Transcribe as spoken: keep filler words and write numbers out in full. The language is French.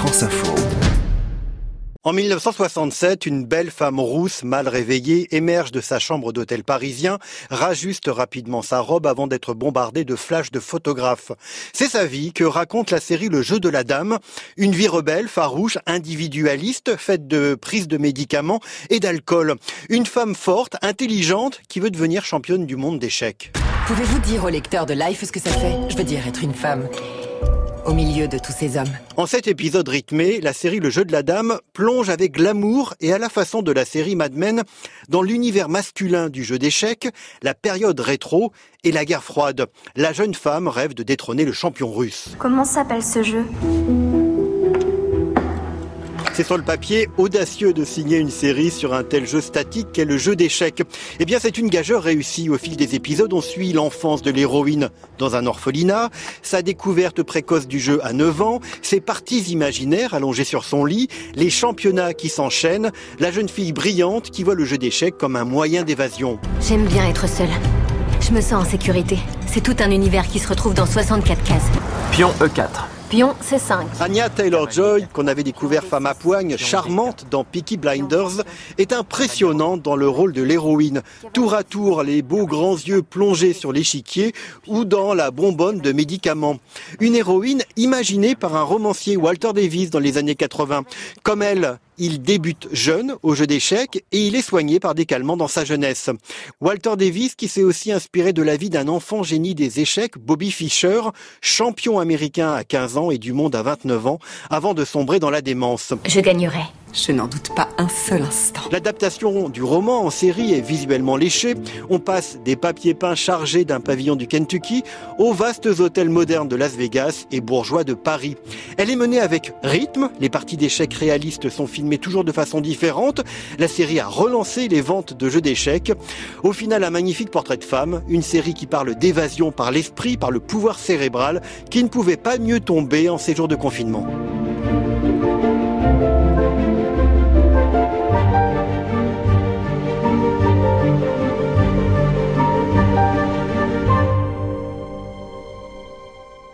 France Info. En mille neuf cent soixante-sept, une belle femme rousse, mal réveillée, émerge de sa chambre d'hôtel parisien, rajuste rapidement sa robe avant d'être bombardée de flashs de photographes. C'est sa vie que raconte la série Le Jeu de la Dame, une vie rebelle, farouche, individualiste, faite de prise de médicaments et d'alcool. Une femme forte, intelligente, qui veut devenir championne du monde d'échecs. Pouvez-vous dire au lecteur de Life ce que ça fait ? Je veux dire, être une femme au milieu de tous ces hommes. En cet épisode rythmé, la série Le Jeu de la Dame plonge avec glamour et à la façon de la série Mad Men dans l'univers masculin du jeu d'échecs, la période rétro et la guerre froide. La jeune femme rêve de détrôner le champion russe. Comment s'appelle ce jeu ? C'est sur le papier audacieux de signer une série sur un tel jeu statique qu'est le jeu d'échecs. Eh bien, c'est une gageure réussie. Au fil des épisodes, on suit l'enfance de l'héroïne dans un orphelinat, sa découverte précoce du jeu à neuf ans, ses parties imaginaires allongées sur son lit, les championnats qui s'enchaînent, la jeune fille brillante qui voit le jeu d'échecs comme un moyen d'évasion. J'aime bien être seule. Je me sens en sécurité. C'est tout un univers qui se retrouve dans soixante-quatre cases. Pion E quatre. Pion C cinq. Anya Taylor-Joy, qu'on avait découvert femme à poigne, charmante dans Peaky Blinders, est impressionnante dans le rôle de l'héroïne. Tour à tour, les beaux grands yeux plongés sur l'échiquier ou dans la bonbonne de médicaments. Une héroïne imaginée par un romancier Walter Davis dans les années quatre-vingts. Comme elle, il débute jeune au jeu d'échecs et il est soigné par des calmants dans sa jeunesse. Walter Davis qui s'est aussi inspiré de la vie d'un enfant génie des échecs, Bobby Fischer, champion américain à quinze ans et du monde à vingt-neuf ans, avant de sombrer dans la démence. Je gagnerai. Je n'en doute pas un seul instant. L'adaptation du roman en série est visuellement léchée. On passe des papiers peints chargés d'un pavillon du Kentucky aux vastes hôtels modernes de Las Vegas et bourgeois de Paris. Elle est menée avec rythme. Les parties d'échecs réalistes sont filmées toujours de façon différente. La série a relancé les ventes de jeux d'échecs. Au final, un magnifique portrait de femme. Une série qui parle d'évasion par l'esprit, par le pouvoir cérébral, qui ne pouvait pas mieux tomber en ces jours de confinement.